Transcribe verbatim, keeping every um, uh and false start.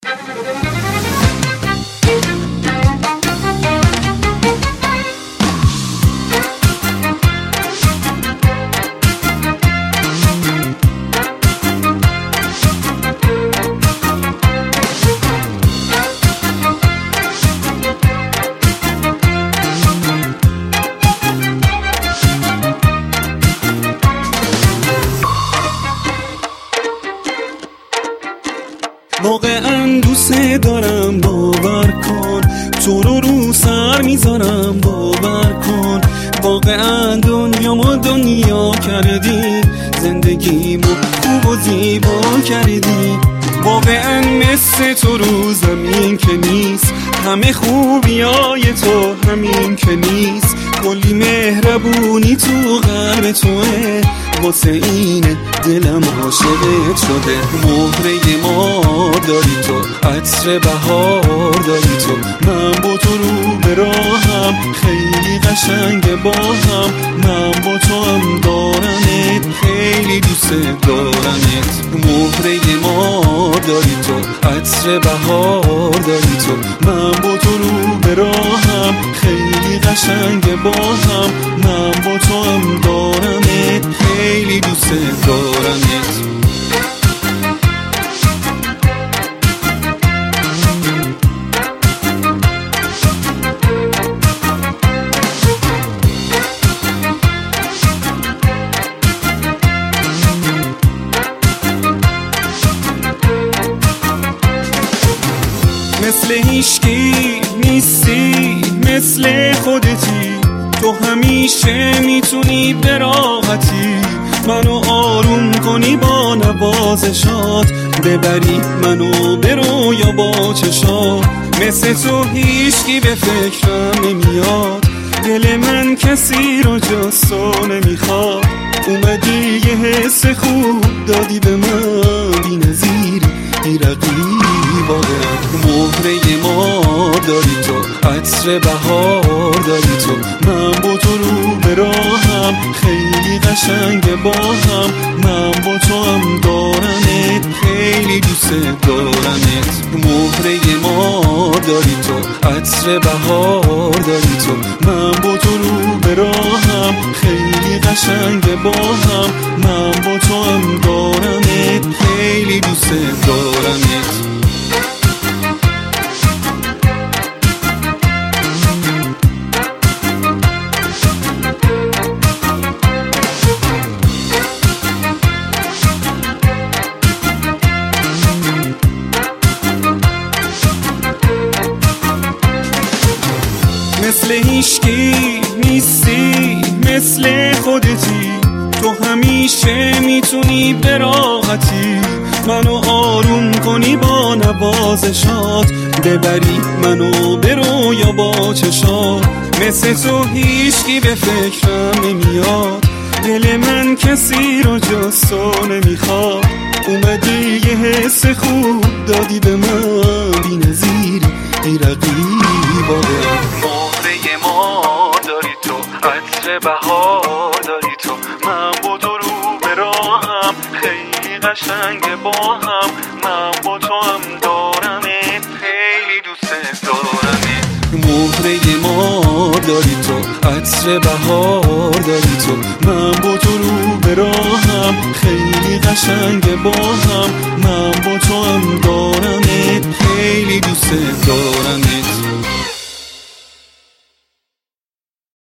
واقعا دوست دارم، باور کن. تو رو رو سر میذارم، باور کن. واقعا دنیا ما دنیا کردی، زندگیمو خوب و زیبا کردی. واقعا مثل تو رو زمین که نیست، همه خوبیای تو همین که نیست. کلی مهربونی تو قلب توه، واسه اینه دلم عاشقت شده. مهره ما داری تو، عطر بهار داری تو. من با تو رو به راهم، خیلی قشنگ با هم. من با تو هم دارمت، خیلی دوست دارمت. مهره ما داری تو، عطر بهار داری تو. من با تو رو به راهم، خیلی قشنگ با هم. من با تو هم دارمت، خیلی دوست دارمت. مثل هیشکی نیستی، مثل خودتی. تو همیشه میتونی به راحتی منو آروم کنی با نوازشات، ببری منو به رویا با چشات. مثل تو هیشکی به فکرم نمیاد، دل من کسی رو جز تو نمیخواد. اومدی یه حس خوب دادی به من، بی نظیر بی رقیب. مهره ما داری تو، عطر بهار داری تو. من با تو رو به راهم، خیلی قشنگ با هم. من با تو هم دارمت، خیلی دوست دارمت. مهره ما داری تو، عطر بهار داری تو. من با تو رو به راهم، خیلی قشنگ با هم. من با تو هم دارمت، خیلی دوست دارمت. مثل هیشکی نیستی، مثل خودتی. تو همیشه میتونی به راحتی منو آروم کنی با نوازشات، ببری منو به رویا با چشات. مثل تو هیشکی به فکرم نمیاد، دل من کسی رو جز تو نمیخواد. اومدی یه حس خوب دادی به من، بی نظیر بی رقیب. مهره ما داری تو، عطر بهار داری تو. من با تو رو به راهم، خیلی قشنگ با هم. من با تو هم دارمت، خیلی دوست دارمت. مهره ما داری تو، عطر بهار داری تو. من با تو رو به راهم، خیلی قشنگ با هم. من با تو هم دارمت، خیلی دوست دارمت.